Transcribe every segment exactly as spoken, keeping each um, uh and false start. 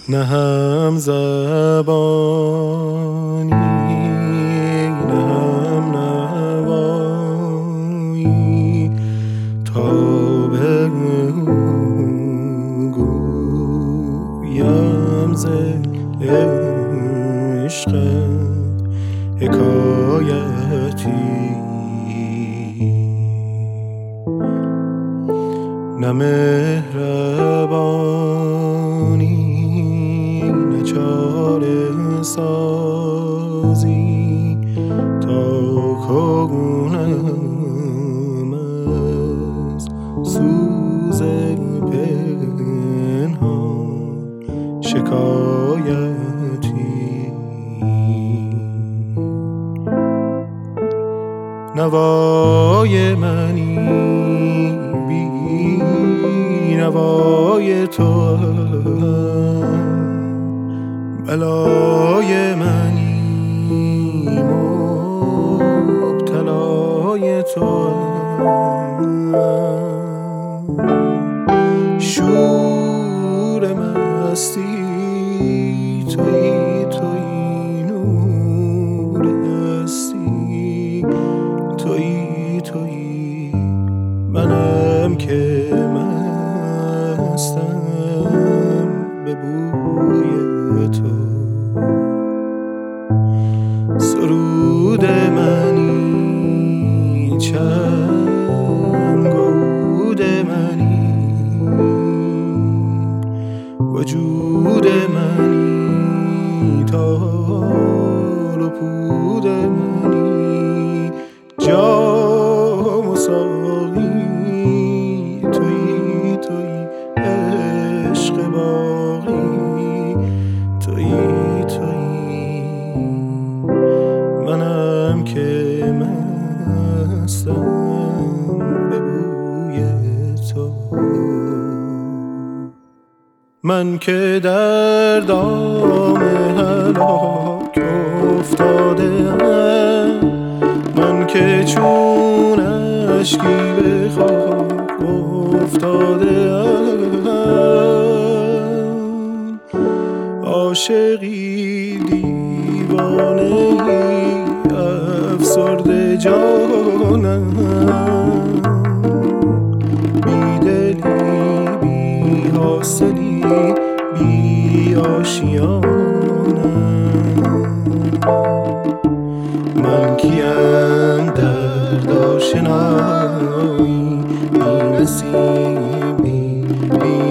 نه هم زبانی نه هم نوایی تا بگویم ز عشق حکایتی. نه مهربانی نه چاره سازی تا کنم از سوز پنهان شکایتی. نوای منی بی نوای تو، بلای منی مبتلای تو، شور مستی تویی تویی نور هستی تویی تویی منم که مستم به بوی تو. سرود منی چنگ عود منی وجود منی تال و پود منی جام و ساقی تویی تویی عشق باقی تویی تویی منم که مستم به بوی تو. من که در دام هلاک افتاده‌ام، من که چون اشکی به خاک افتاده‌ام، عاشقی دیوانه‌ای افسرده جانم، بی دلی بی حاصلی بی آشیانم. من کیم درد آشنایی بی نصیبی بی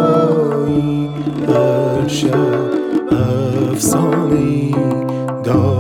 نوایی هر شب افسانه‌ای دارم.